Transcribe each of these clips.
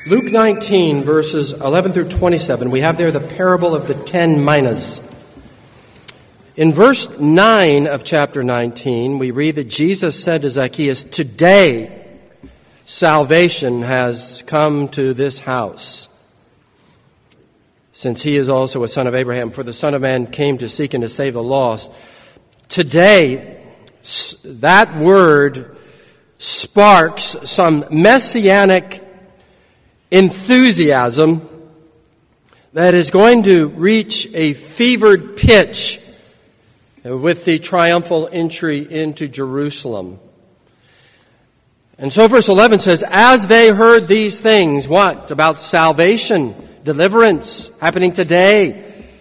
Luke 19, verses 11 through 27, we have there the parable of the 10 minas. In verse 9 of chapter 19, we read that Jesus said to Zacchaeus, "Today salvation has come to this house, since he is also a son of Abraham, for the Son of Man came to seek and to save the lost." Today, that word sparks some messianic enthusiasm that is going to reach a fevered pitch with the triumphal entry into Jerusalem. And so verse 11 says, as they heard these things, what? About salvation, deliverance happening today.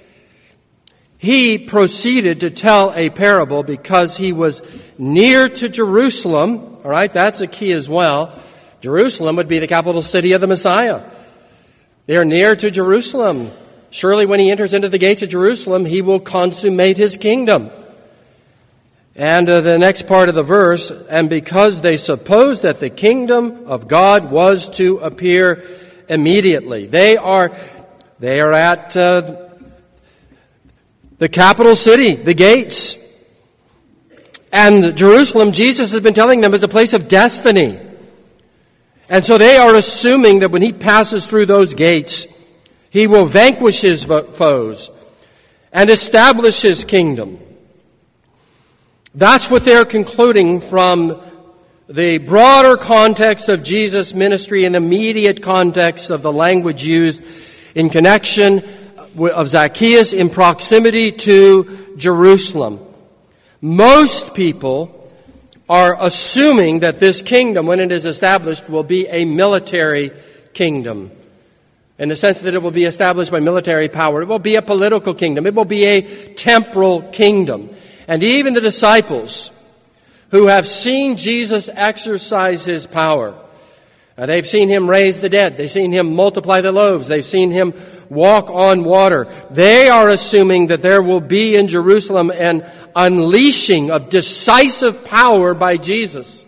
He proceeded to tell a parable because he was near to Jerusalem. All right, that's a key as well. Jerusalem would be the capital city of the Messiah. They are near to Jerusalem. Surely when he enters into the gates of Jerusalem, he will consummate his kingdom. And the next part of the verse, and because they supposed that the kingdom of God was to appear immediately. They are at the capital city, the gates. And Jerusalem, Jesus has been telling them, is a place of destiny. And so they are assuming that when he passes through those gates, he will vanquish his foes and establish his kingdom. That's what they're concluding from the broader context of Jesus' ministry and immediate context of the language used in connection of Zacchaeus in proximity to Jerusalem. Most people are assuming that this kingdom, when it is established, will be a military kingdom. In the sense that it will be established by military power. It will be a political kingdom. It will be a temporal kingdom. And even the disciples who have seen Jesus exercise his power, they've seen him raise the dead. They've seen him multiply the loaves. They've seen him walk on water. They are assuming that there will be in Jerusalem an unleashing of decisive power by Jesus,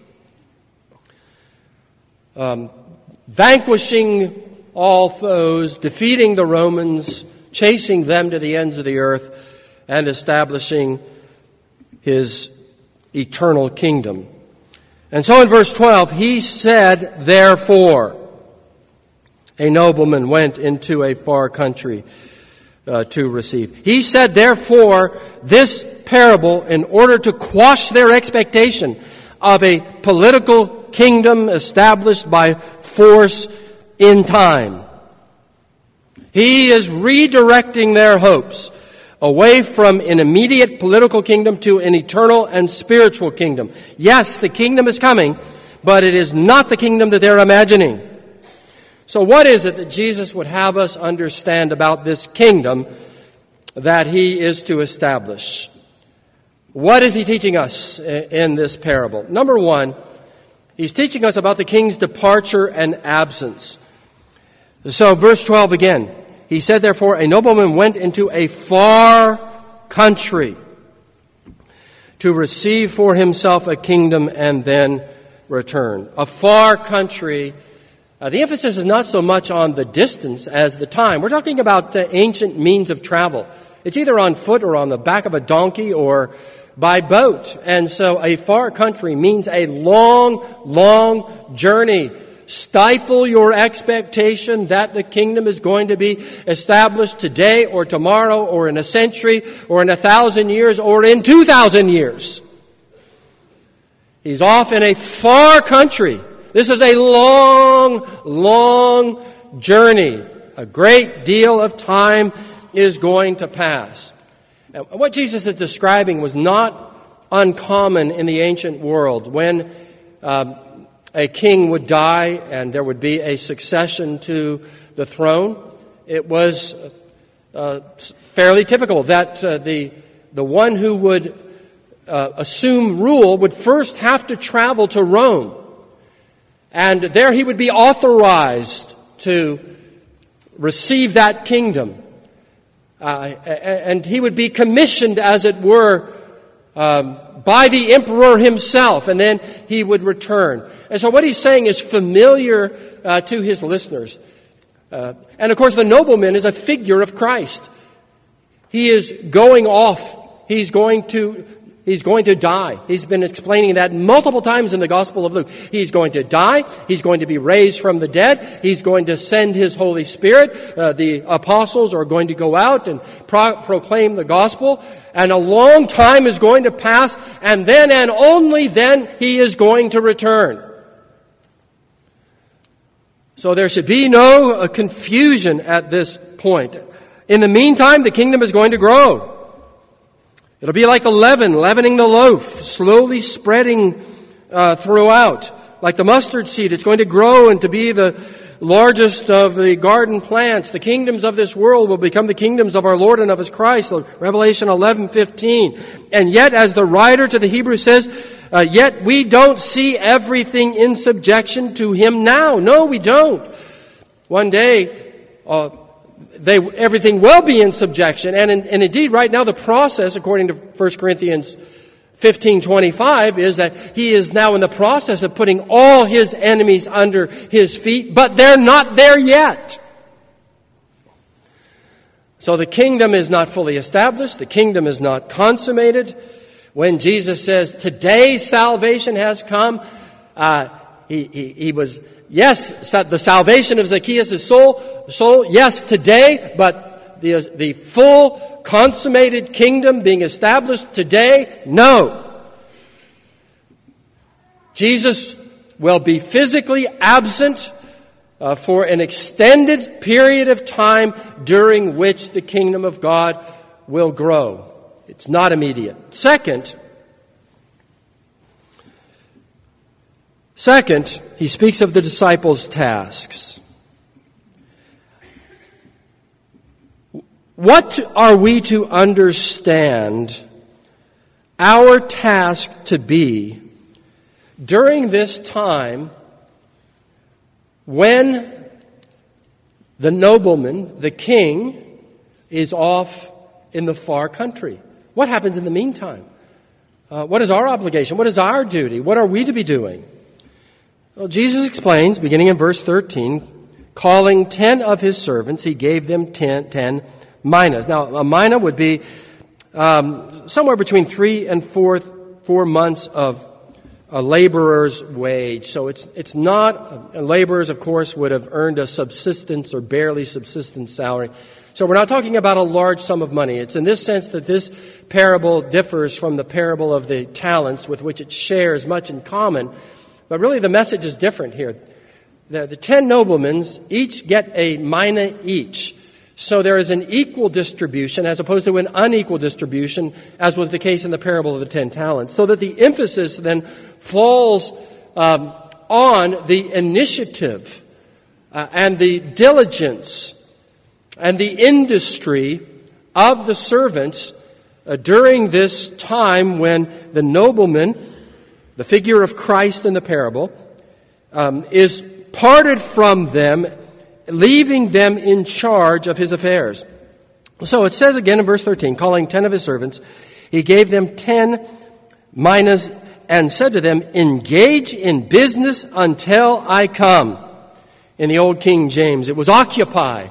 vanquishing all foes, defeating the Romans, chasing them to the ends of the earth, and establishing his eternal kingdom. And so in verse 12, he said, therefore, a nobleman went into a far country to receive. He said, therefore, this parable in order to quash their expectation of a political kingdom established by force in time. He is redirecting their hopes away from an immediate political kingdom to an eternal and spiritual kingdom. Yes, the kingdom is coming, but it is not the kingdom that they're imagining. So what is it that Jesus would have us understand about this kingdom that he is to establish? What is he teaching us in this parable? Number one, he's teaching us about the king's departure and absence. So verse 12 again. He said, therefore, a nobleman went into a far country to receive for himself a kingdom and then return. A far country. The emphasis is not so much on the distance as the time. We're talking about ancient means of travel. It's either on foot or on the back of a donkey or by boat. And so a far country means a long, long journey. Stifle your expectation that the kingdom is going to be established today or tomorrow or in a century or in 1,000 years or in 2,000 years. He's off in a far country. This is a long, long journey. A great deal of time is going to pass. And what Jesus is describing was not uncommon in the ancient world. When a king would die and there would be a succession to the throne, it was fairly typical that the one who would assume rule would first have to travel to Rome. And there he would be authorized to receive that kingdom. And he would be commissioned, as it were, by the emperor himself, and then he would return. And so what he's saying is familiar to his listeners. And of course, the nobleman is a figure of Christ. He is going off. He's going to die. He's been explaining that multiple times in the Gospel of Luke. He's going to die. He's going to be raised from the dead. He's going to send His Holy Spirit. The apostles are going to go out and proclaim the gospel. And a long time is going to pass. And then and only then He is going to return. So there should be no confusion at this point. In the meantime, the kingdom is going to grow. It'll be like the leaven, leavening the loaf, slowly spreading throughout. Like the mustard seed, it's going to grow and to be the largest of the garden plants. The kingdoms of this world will become the kingdoms of our Lord and of His Christ. Revelation 11:15. And yet, as the writer to the Hebrews says, yet we don't see everything in subjection to Him now. No, we don't. One day, everything will be in subjection. And indeed, right now, the process, according to 1 Corinthians 15:25, is that He is now in the process of putting all His enemies under His feet, but they're not there yet. So the kingdom is not fully established. The kingdom is not consummated. When Jesus says, today salvation has come, he was, yes, the salvation of Zacchaeus' soul, yes, today, but the full consummated kingdom being established today, no. Jesus will be physically absent for an extended period of time during which the kingdom of God will grow. It's not immediate. Second, he speaks of the disciples' tasks. What are we to understand our task to be during this time when the nobleman, the king, is off in the far country? What happens in the meantime? What is our obligation? What is our duty? What are we to be doing? Well, Jesus explains, beginning in verse 13, calling 10 of His servants, He gave them 10 minas. Now, a mina would be somewhere between 3 and 4 months of a laborer's wage. So it's not, laborers, of course, would have earned a subsistence or barely subsistence salary. So we're not talking about a large sum of money. It's in this sense that this parable differs from the parable of the talents, with which it shares much in common. But really the message is different here. The 10 noblemen each get a mina each. So there is an equal distribution as opposed to an unequal distribution, as was the case in the parable of the 10 talents. So that the emphasis then falls on the initiative and the diligence and the industry of the servants during this time when the nobleman, the figure of Christ in the parable, is parted from them, leaving them in charge of His affairs. So it says again in verse 13, calling 10 of His servants, He gave them 10 minas and said to them, engage in business until I come. In the old King James, it was occupy,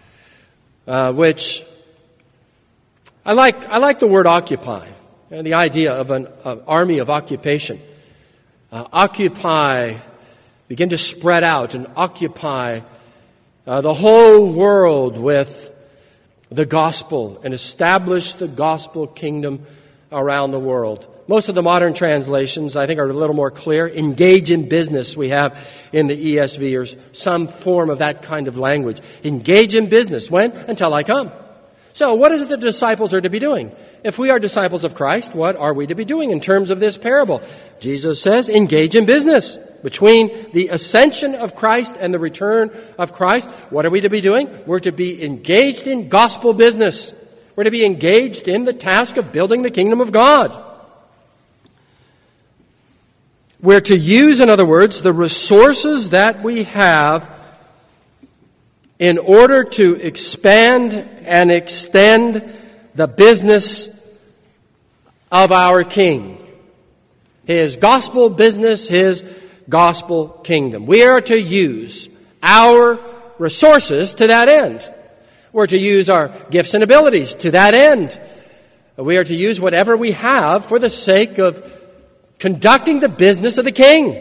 which I like the word occupy, and the idea of an army of occupation. Occupy, begin to spread out and occupy the whole world with the gospel and establish the gospel kingdom around the world. Most of the modern translations, I think, are a little more clear. Engage in business, we have in the ESV, or some form of that kind of language. Engage in business. When? Until I come. So what is it the disciples are to be doing? If we are disciples of Christ, what are we to be doing in terms of this parable? Jesus says, engage in business. Between the ascension of Christ and the return of Christ, what are we to be doing? We're to be engaged in gospel business. We're to be engaged in the task of building the kingdom of God. We're to use, in other words, the resources that we have in order to expand and extend the business of our King. His gospel business, His gospel kingdom. We are to use our resources to that end. We're to use our gifts and abilities to that end. We are to use whatever we have for the sake of conducting the business of the King.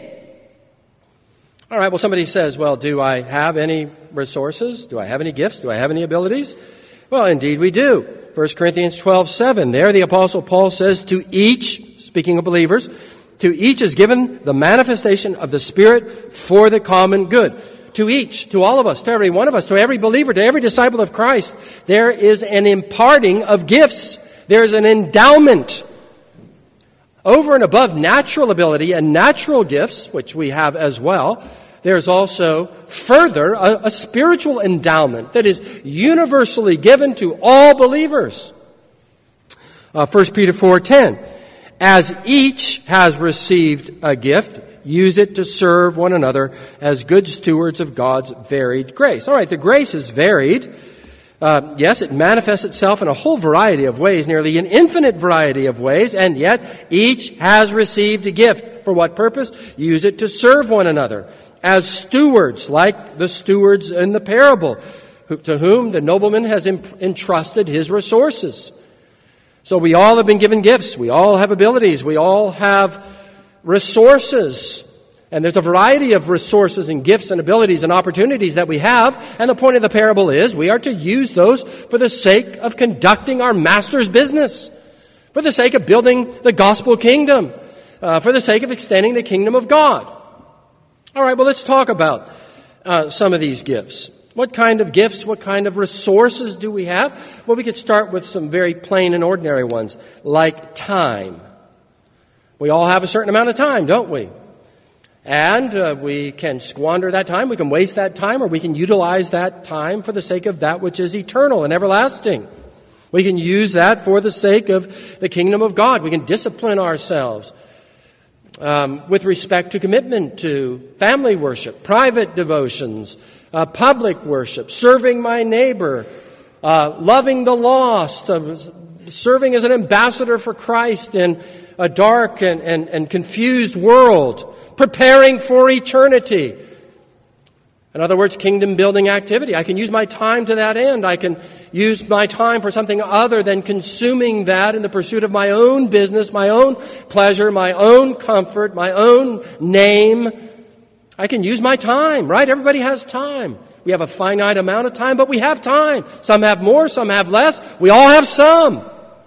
All right, well, somebody says, well, do I have any resources? Do I have any gifts? Do I have any abilities? Well, indeed we do. 1 Corinthians 12:7. There the Apostle Paul says, to each, speaking of believers, to each is given the manifestation of the Spirit for the common good. To each, to all of us, to every one of us, to every believer, to every disciple of Christ, there is an imparting of gifts. There is an endowment. Over and above natural ability and natural gifts, which we have as well, there's also further a spiritual endowment that is universally given to all believers. 1 Peter 4:10, as each has received a gift, use it to serve one another as good stewards of God's varied grace. All right, the grace is varied. Yes, it manifests itself in a whole variety of ways, nearly an infinite variety of ways, and yet each has received a gift. For what purpose? Use it to serve one another as stewards, like the stewards in the parable, to whom the nobleman has entrusted his resources. So we all have been given gifts. We all have abilities. We all have resources. And there's a variety of resources and gifts and abilities and opportunities that we have. And the point of the parable is we are to use those for the sake of conducting our master's business, for the sake of building the gospel kingdom, for the sake of extending the kingdom of God. All right, well, let's talk about some of these gifts. What kind of gifts, what kind of resources do we have? Well, we could start with some very plain and ordinary ones, like time. We all have a certain amount of time, don't we? And we can squander that time, we can waste that time, or we can utilize that time for the sake of that which is eternal and everlasting. We can use that for the sake of the kingdom of God. We can discipline ourselves with respect to commitment to family worship, private devotions, public worship, serving my neighbor, loving the lost, serving as an ambassador for Christ in a dark and confused world, preparing for eternity. In other words, kingdom-building activity. I can use my time to that end. I can use my time for something other than consuming that in the pursuit of my own business, my own pleasure, my own comfort, my own name. I can use my time, right? Everybody has time. We have a finite amount of time, but we have time. Some have more, some have less. We all have some.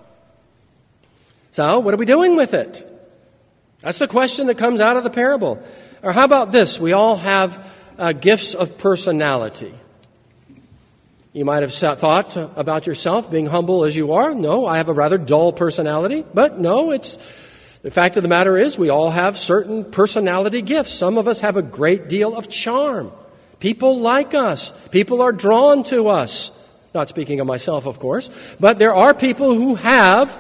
So, what are we doing with it? That's the question that comes out of the parable. Or how about this? We all have gifts of personality. You might have thought about yourself being humble as you are. No, I have a rather dull personality. But no, the fact of the matter is we all have certain personality gifts. Some of us have a great deal of charm. People like us. People are drawn to us. Not speaking of myself, of course. But there are people who have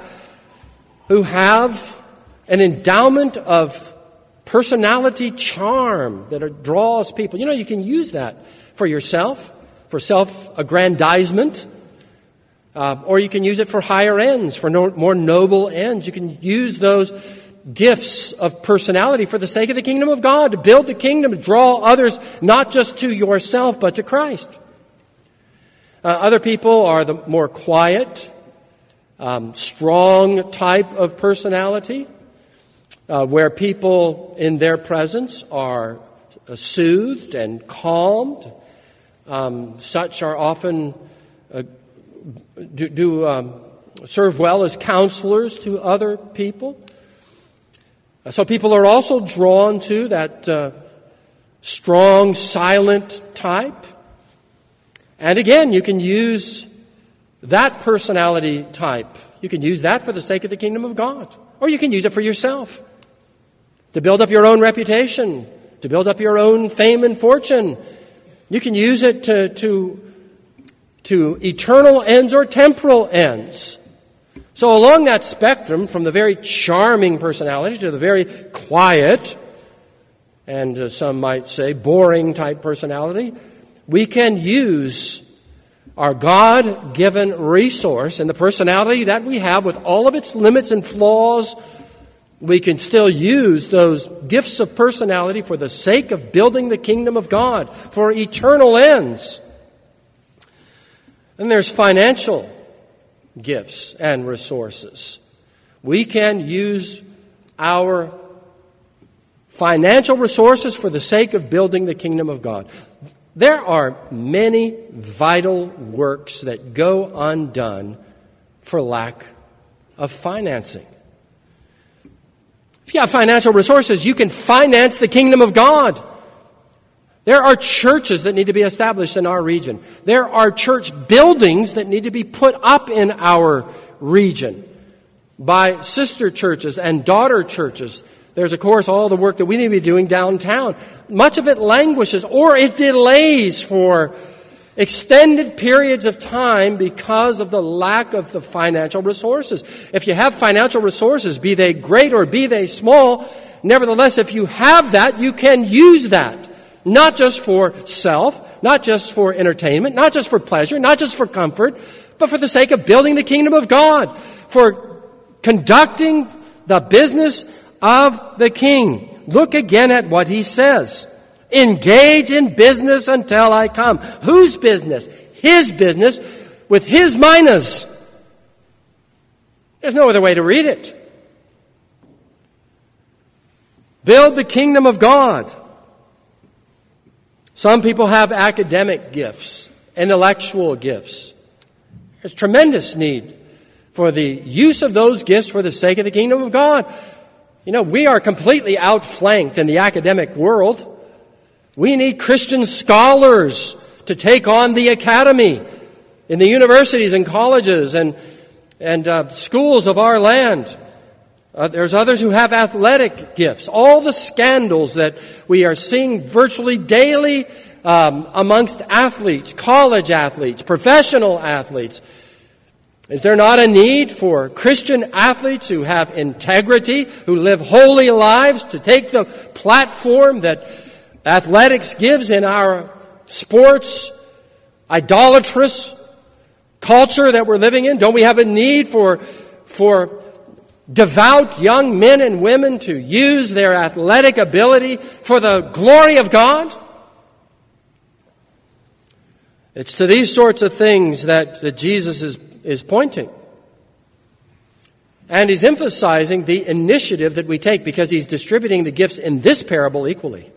an endowment of personality charm that draws people. You know, you can use that for yourself, for self-aggrandizement, or you can use it for higher ends, for more noble ends. You can use those gifts of personality for the sake of the kingdom of God, to build the kingdom, to draw others not just to yourself, but to Christ. Other people are the more quiet, strong type of personality, where people in their presence are soothed and calmed. Such are often serve well as counselors to other people. So people are also drawn to that strong, silent type. And again, you can use that personality type. You can use that for the sake of the kingdom of God. Or you can use it for yourself, to build up your own reputation, to build up your own fame and fortune. You can use it to eternal ends or temporal ends. So along that spectrum, from the very charming personality to the very quiet, and some might say boring type personality, we can use our God-given resource and the personality that we have with all of its limits and flaws, we can still use those gifts of personality for the sake of building the kingdom of God for eternal ends. And there's financial gifts and resources. We can use our financial resources for the sake of building the kingdom of God. There are many vital works that go undone for lack of financing. If you have financial resources, you can finance the kingdom of God. There are churches that need to be established in our region. There are church buildings that need to be put up in our region by sister churches and daughter churches. There's, of course, all the work that we need to be doing downtown. Much of it languishes or it delays for extended periods of time because of the lack of the financial resources. If you have financial resources, be they great or be they small, nevertheless, if you have that, you can use that. Not just for self, not just for entertainment, not just for pleasure, not just for comfort, but for the sake of building the kingdom of God, for conducting the business of the king. Look again at what he says. Engage in business until I come. Whose business? His business with his minas. There's no other way to read it. Build the kingdom of God. Some people have academic gifts, intellectual gifts. There's tremendous need for the use of those gifts for the sake of the kingdom of God. You know, we are completely outflanked in the academic world. We need Christian scholars to take on the academy in the universities and colleges and schools of our land. There's others who have athletic gifts. All the scandals that we are seeing virtually daily amongst athletes, college athletes, professional athletes. Is there not a need for Christian athletes who have integrity, who live holy lives, to take the platform that athletics gives in our sports idolatrous culture that we're living in? Don't we have a need for devout young men and women to use their athletic ability for the glory of God? It's to these sorts of things that Jesus is pointing. And he's emphasizing the initiative that we take because he's distributing the gifts in this parable equally.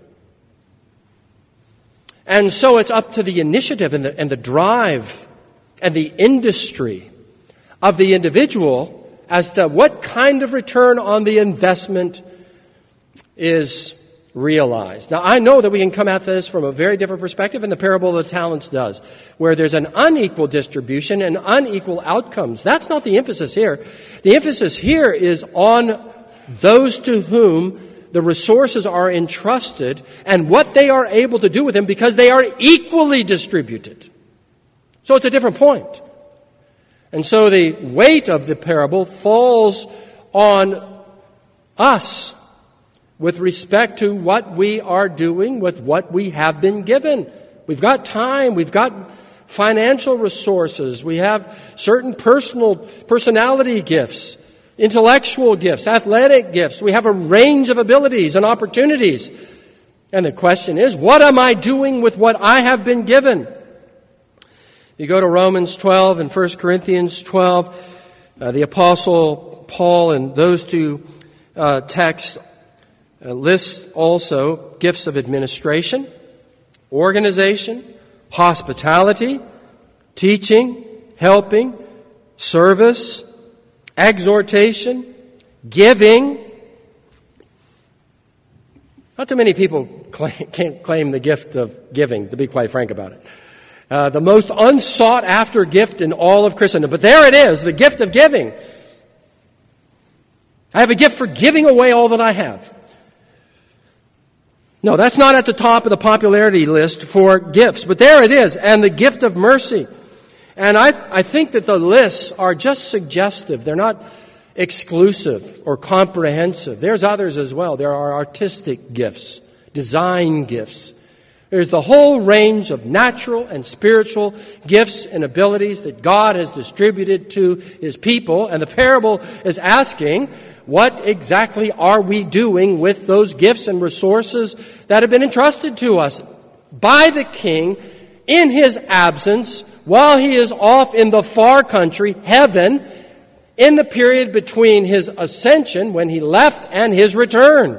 And so it's up to the initiative and the drive and the industry of the individual as to what kind of return on the investment is realized. Now, I know that we can come at this from a very different perspective, and the parable of the talents does, where there's an unequal distribution and unequal outcomes. That's not the emphasis here. The emphasis here is on those to whom the resources are entrusted and what they are able to do with them because they are equally distributed. So it's a different point. And so the weight of the parable falls on us with respect to what we are doing with what we have been given. We've got time, we've got financial resources, we have certain personality gifts, intellectual gifts, athletic gifts. We have a range of abilities and opportunities. And the question is, what am I doing with what I have been given? You go to Romans 12 and 1 Corinthians 12, the Apostle Paul in those two texts lists also gifts of administration, organization, hospitality, teaching, helping, service, exhortation, giving. Not too many people can't claim the gift of giving, to be quite frank about it. The most unsought after gift in all of Christendom. But there it is, the gift of giving. I have a gift for giving away all that I have. No, that's not at the top of the popularity list for gifts. But there it is, and the gift of mercy. And I think that the lists are just suggestive. They're not exclusive or comprehensive. There's others as well. There are artistic gifts, design gifts, There's the whole range of natural and spiritual gifts and abilities that God has distributed to His people. And the parable is asking, what exactly are we doing with those gifts and resources that have been entrusted to us by the King in His absence, while He is off in the far country, heaven, in the period between His ascension, when He left, and His return?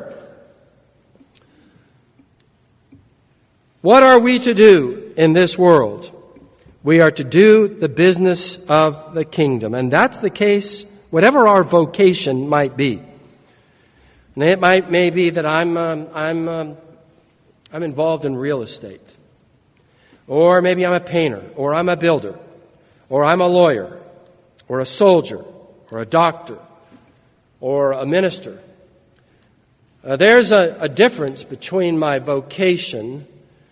What are we to do in this world? We are to do the business of the kingdom. And that's the case, whatever our vocation might be. And it may be that I'm involved in real estate. Or maybe I'm a painter, or I'm a builder, or I'm a lawyer, or a soldier, or a doctor, or a minister. There's a difference between my vocation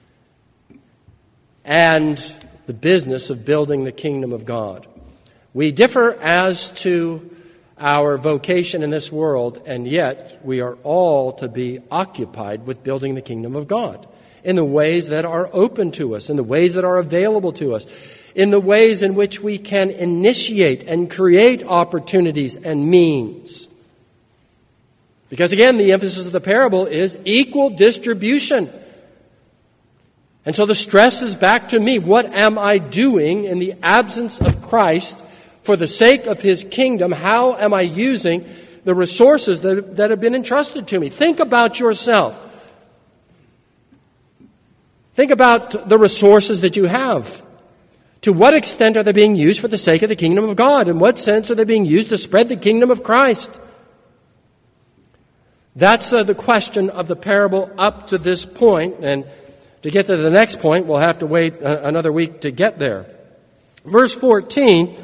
and the business of building the kingdom of God. We differ as to our vocation in this world, and yet we are all to be occupied with building the kingdom of God in the ways that are open to us, in the ways that are available to us, in the ways in which we can initiate and create opportunities and means. Because again, the emphasis of the parable is equal distribution. And so the stress is back to me. What am I doing in the absence of Christ for the sake of His kingdom? How am I using the resources that have been entrusted to me? Think about yourself. Think about the resources that you have. To what extent are they being used for the sake of the kingdom of God? In what sense are they being used to spread the kingdom of Christ? That's the question of the parable up to this point. And to get to the next point, we'll have to wait another week to get there. Verse 14,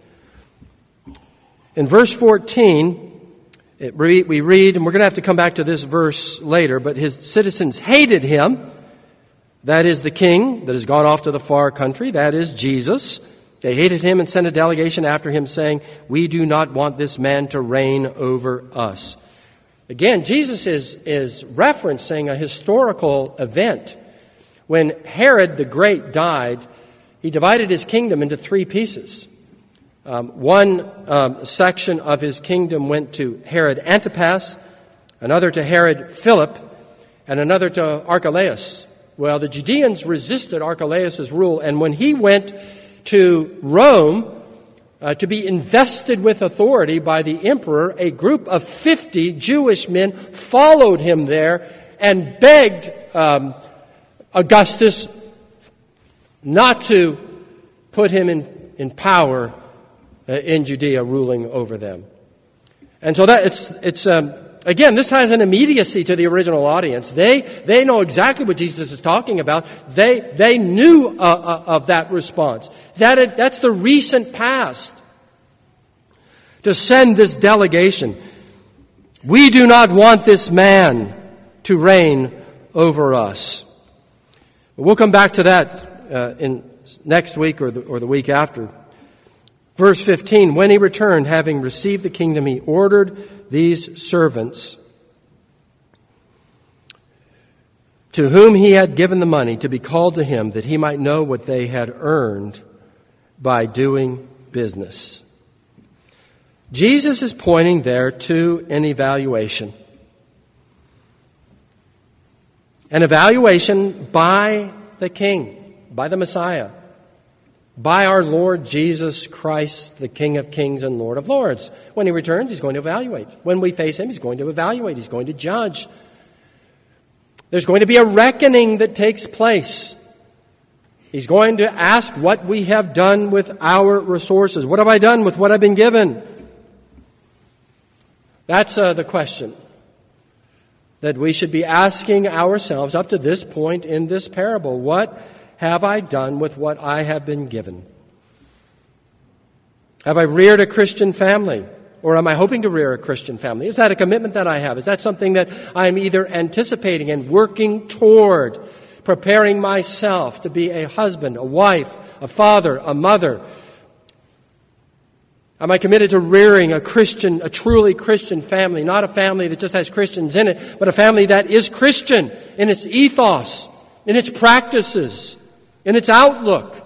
in verse 14, we read, and we're going to have to come back to this verse later, but his citizens hated him. That is the king that has gone off to the far country. That is Jesus. They hated him and sent a delegation after him saying, "We do not want this man to reign over us." Again, Jesus is referencing a historical event. When Herod the Great died, he divided his kingdom into three pieces. One section of his kingdom went to Herod Antipas, another to Herod Philip, and another to Archelaus. Well, the Judeans resisted Archelaus' rule, and when he went to Rome to be invested with authority by the emperor, a group of 50 Jewish men followed him there and begged Augustus not to put him in power in Judea, ruling over them. And so that it's again, this has an immediacy to the original audience. They know exactly what Jesus is talking about. They knew of that response. That's the recent past. To send this delegation. We do not want this man to reign over us. We'll come back to that in next week or the week after. Verse 15, when he returned, having received the kingdom, he ordered these servants to whom he had given the money to be called to him, that he might know what they had earned by doing business. Jesus is pointing there to an evaluation. An evaluation by the King, by the Messiah, by our Lord Jesus Christ, the King of Kings and Lord of Lords. When he returns, he's going to evaluate. When we face him, he's going to evaluate. He's going to judge. There's going to be a reckoning that takes place. He's going to ask what we have done with our resources. What have I done with what I've been given? That's the question that we should be asking ourselves up to this point in this parable. What have I done with what I have been given? Have I reared a Christian family? Or am I hoping to rear a Christian family? Is that a commitment that I have? Is that something that I'm either anticipating and working toward, preparing myself to be a husband, a wife, a father, a mother? Am I committed to rearing a truly Christian family, not a family that just has Christians in it, but a family that is Christian in its ethos, in its practices, in its outlook?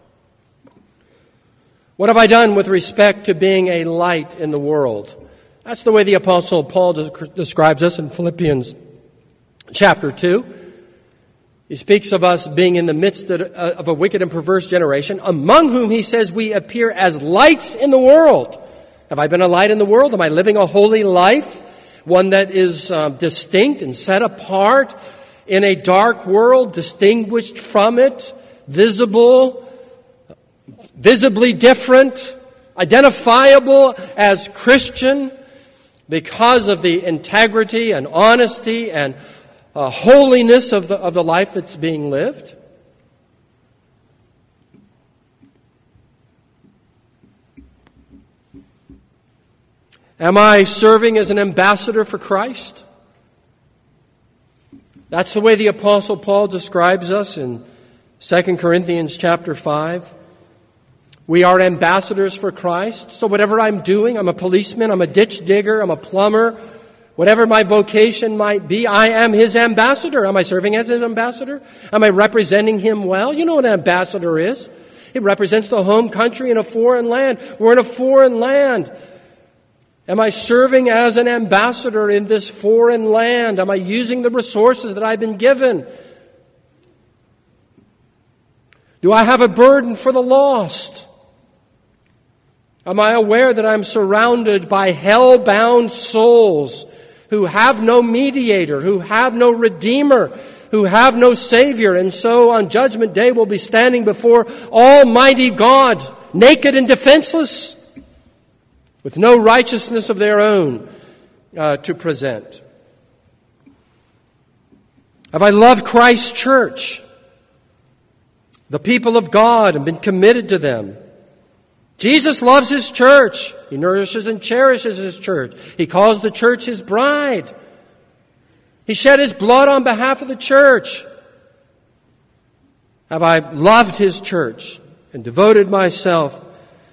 What have I done with respect to being a light in the world? That's the way the Apostle Paul describes us in Philippians chapter 2. He speaks of us being in the midst of a wicked and perverse generation, among whom he says we appear as lights in the world. Have I been a light in the world? Am I living a holy life? One that is distinct and set apart in a dark world, distinguished from it, visibly different, identifiable as Christian because of the integrity and honesty and holiness of the life that's being lived? Am I serving as an ambassador for Christ? That's the way the Apostle Paul describes us in 2 Corinthians chapter 5. We are ambassadors for Christ. So whatever I'm doing, I'm a policeman, I'm a ditch digger, I'm a plumber, whatever my vocation might be, I am his ambassador. Am I serving as his ambassador? Am I representing him well? You know what an ambassador is. It represents the home country in a foreign land. We're in a foreign land. Am I serving as an ambassador in this foreign land? Am I using the resources that I've been given? Do I have a burden for the lost? Am I aware that I'm surrounded by hell-bound souls who have no mediator, who have no redeemer, who have no Savior, and so on Judgment Day will be standing before Almighty God, naked and defenseless, with no righteousness of their own to present? Have I loved Christ's church, the people of God, and been committed to them? Jesus loves his church. He nourishes and cherishes his church. He calls the church his bride. He shed his blood on behalf of the church. Have I loved his church and devoted myself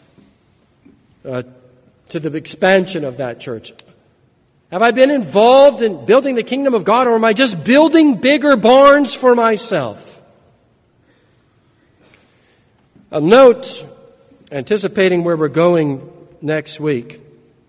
to the expansion of that church? Have I been involved in building the kingdom of God, or am I just building bigger barns for myself? A note, anticipating where we're going next week.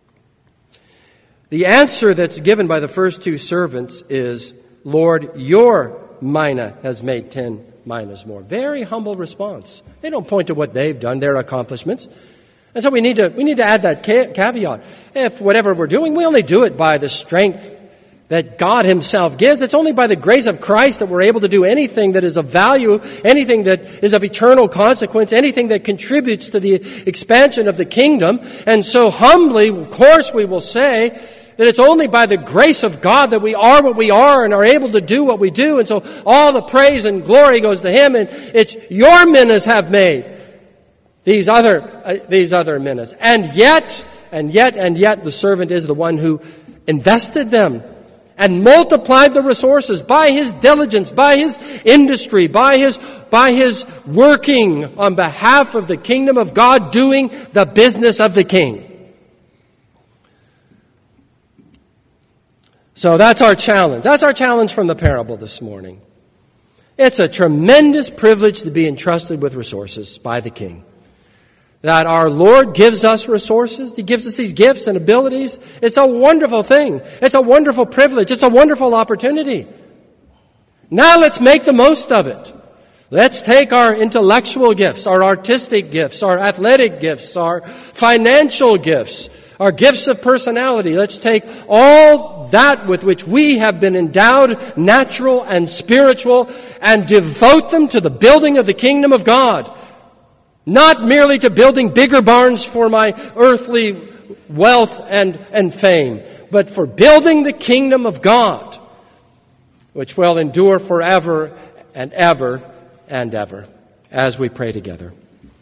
The answer that's given by the first two servants is, Lord, your mina has made 10 minas more. Very humble response. They don't point to what they've done, their accomplishments. And so we need to add that caveat. If whatever we're doing, we only do it by the strength that God himself gives. It's only by the grace of Christ that we're able to do anything that is of value, anything that is of eternal consequence, anything that contributes to the expansion of the kingdom. And so humbly, of course, we will say that it's only by the grace of God that we are what we are and are able to do what we do. And so all the praise and glory goes to him, and it's your minas have made these other minas. And yet, the servant is the one who invested them and multiplied the resources by his diligence, by his industry, by his working on behalf of the kingdom of God, doing the business of the king. So that's our challenge. That's our challenge from the parable this morning. It's a tremendous privilege to be entrusted with resources by the king. That our Lord gives us resources. He gives us these gifts and abilities. It's a wonderful thing. It's a wonderful privilege. It's a wonderful opportunity. Now let's make the most of it. Let's take our intellectual gifts, our artistic gifts, our athletic gifts, our financial gifts, our gifts of personality. Let's take all that with which we have been endowed, natural and spiritual, and devote them to the building of the kingdom of God. Not merely to building bigger barns for my earthly wealth and fame, but for building the kingdom of God, which will endure forever and ever and ever, as we pray together.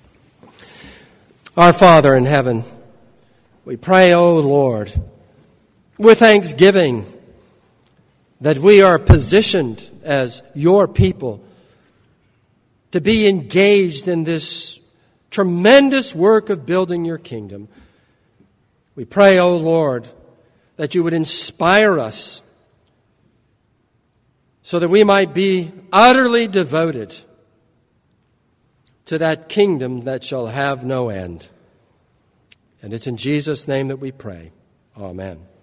Our Father in heaven, we pray, O Lord, with thanksgiving that we are positioned as your people to be engaged in this tremendous work of building your kingdom. We pray, O Lord, that you would inspire us so that we might be utterly devoted to that kingdom that shall have no end. And it's in Jesus' name that we pray. Amen.